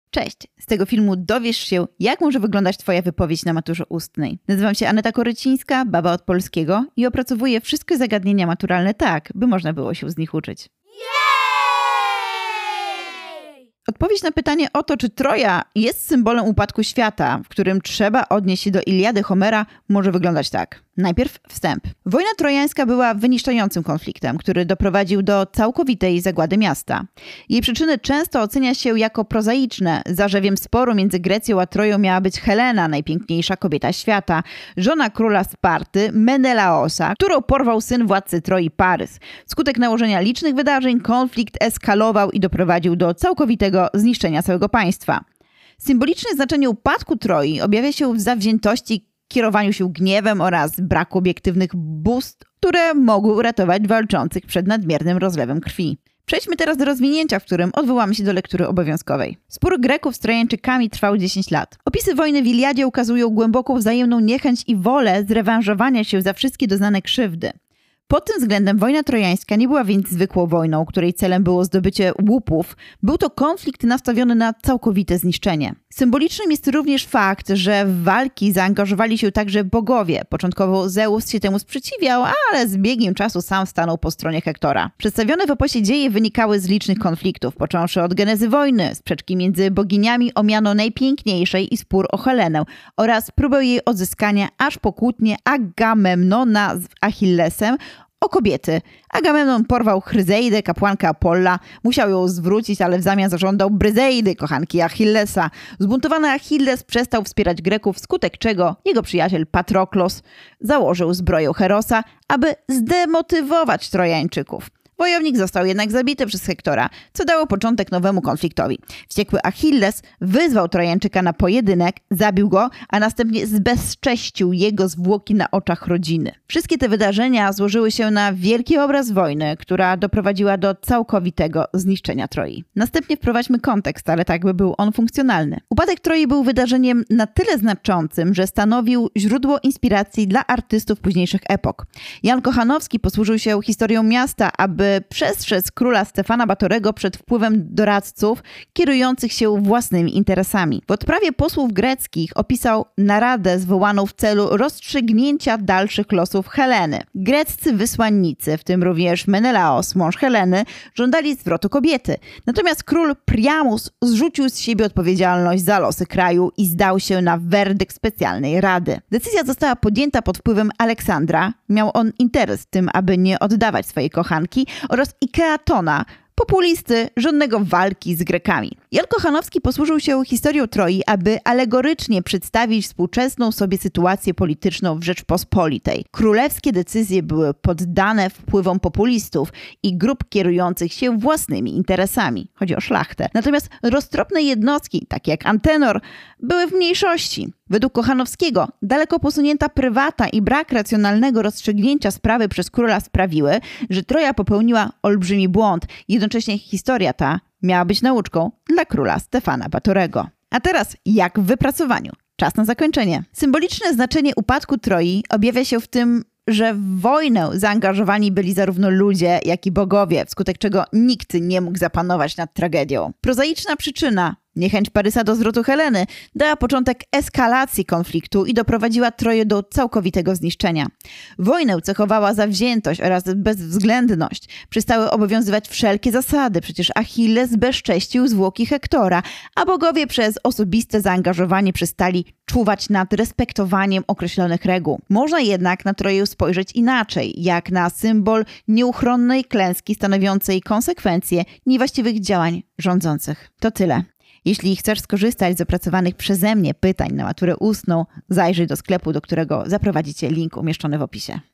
Cześć! Z tego filmu dowiesz się, jak może wyglądać Twoja wypowiedź na maturze ustnej. Nazywam się Aneta Korycińska, baba od polskiego i opracowuję wszystkie zagadnienia maturalne tak, by można było się z nich uczyć. Odpowiedź na pytanie o to, czy Troja jest symbolem upadku świata, w którym trzeba odnieść się do Iliady Homera, może wyglądać tak. Najpierw wstęp. Wojna trojańska była wyniszczającym konfliktem, który doprowadził do całkowitej zagłady miasta. Jej przyczyny często ocenia się jako prozaiczne. Zarzewiem sporu między Grecją a Troją miała być Helena, najpiękniejsza kobieta świata, żona króla Sparty, Menelaosa, którą porwał syn władcy Troi Parys. Wskutek nałożenia licznych wydarzeń konflikt eskalował i doprowadził do całkowitego zniszczenia całego państwa. Symboliczne znaczenie upadku Troi objawia się w zawziętości, kierowaniu się gniewem oraz braku obiektywnych bóstw, które mogły uratować walczących przed nadmiernym rozlewem krwi. Przejdźmy teraz do rozwinięcia, w którym odwołamy się do lektury obowiązkowej. Spór Greków z Trojańczykami trwał 10 lat. Opisy wojny w Iliadzie ukazują głęboką wzajemną niechęć i wolę zrewanżowania się za wszystkie doznane krzywdy. Pod tym względem wojna trojańska nie była więc zwykłą wojną, której celem było zdobycie łupów. Był to konflikt nastawiony na całkowite zniszczenie. Symbolicznym jest również fakt, że w walki zaangażowali się także bogowie. Początkowo Zeus się temu sprzeciwiał, ale z biegiem czasu sam stanął po stronie Hektora. Przedstawione w opisie dzieje wynikały z licznych konfliktów, począwszy od genezy wojny, sprzeczki między boginiami o miano najpiękniejszej i spór o Helenę oraz próbę jej odzyskania aż po kłótnię Agamemnona z Achillesem o kobiety. Agamemnon porwał Chryzeidę, kapłankę Apolla. Musiał ją zwrócić, ale w zamian zażądał Bryzeidy, kochanki Achillesa. Zbuntowany Achilles przestał wspierać Greków, wskutek czego jego przyjaciel Patroklos założył zbroję Herosa, aby zdemotywować Trojańczyków. Wojownik został jednak zabity przez Hektora, co dało początek nowemu konfliktowi. Wściekły Achilles wyzwał Trojańczyka na pojedynek, zabił go, a następnie zbezcześcił jego zwłoki na oczach rodziny. Wszystkie te wydarzenia złożyły się na wielki obraz wojny, która doprowadziła do całkowitego zniszczenia Troi. Następnie wprowadźmy kontekst, ale tak by był on funkcjonalny. Upadek Troi był wydarzeniem na tyle znaczącym, że stanowił źródło inspiracji dla artystów późniejszych epok. Jan Kochanowski posłużył się historią miasta, aby przestrzec króla Stefana Batorego przed wpływem doradców kierujących się własnymi interesami. W odprawie posłów greckich opisał naradę zwołaną w celu rozstrzygnięcia dalszych losów Heleny. Greccy wysłannicy, w tym również Menelaos, mąż Heleny, żądali zwrotu kobiety. Natomiast król Priamus zrzucił z siebie odpowiedzialność za losy kraju i zdał się na werdykt specjalnej rady. Decyzja została podjęta pod wpływem Aleksandra. Miał on interes w tym, aby nie oddawać swojej kochanki, oraz Ikeatona, populisty żądnego walki z Grekami. Jan Kochanowski posłużył się historią Troi, aby alegorycznie przedstawić współczesną sobie sytuację polityczną w Rzeczpospolitej. Królewskie decyzje były poddane wpływom populistów i grup kierujących się własnymi interesami. Chodzi o szlachtę. Natomiast roztropne jednostki, takie jak Antenor, były w mniejszości. Według Kochanowskiego daleko posunięta prywata i brak racjonalnego rozstrzygnięcia sprawy przez króla sprawiły, że Troja popełniła olbrzymi błąd. Jednocześnie historia ta miała być nauczką dla króla Stefana Batorego. A teraz jak w wypracowaniu? Czas na zakończenie. Symboliczne znaczenie upadku Troi objawia się w tym, że w wojnę zaangażowani byli zarówno ludzie, jak i bogowie, wskutek czego nikt nie mógł zapanować nad tragedią. Prozaiczna przyczyna, niechęć Parysa do zwrotu Heleny, dała początek eskalacji konfliktu i doprowadziła Troję do całkowitego zniszczenia. Wojnę cechowała zawziętość oraz bezwzględność. Przestały obowiązywać wszelkie zasady, przecież Achilles bezcześcił zwłoki Hektora, a bogowie przez osobiste zaangażowanie przestali czuwać nad respektowaniem określonych reguł. Można jednak na Troję spojrzeć inaczej, jak na symbol nieuchronnej klęski stanowiącej konsekwencje niewłaściwych działań rządzących. To tyle. Jeśli chcesz skorzystać z opracowanych przeze mnie pytań na maturę ustną, zajrzyj do sklepu, do którego zaprowadzi cię link umieszczony w opisie.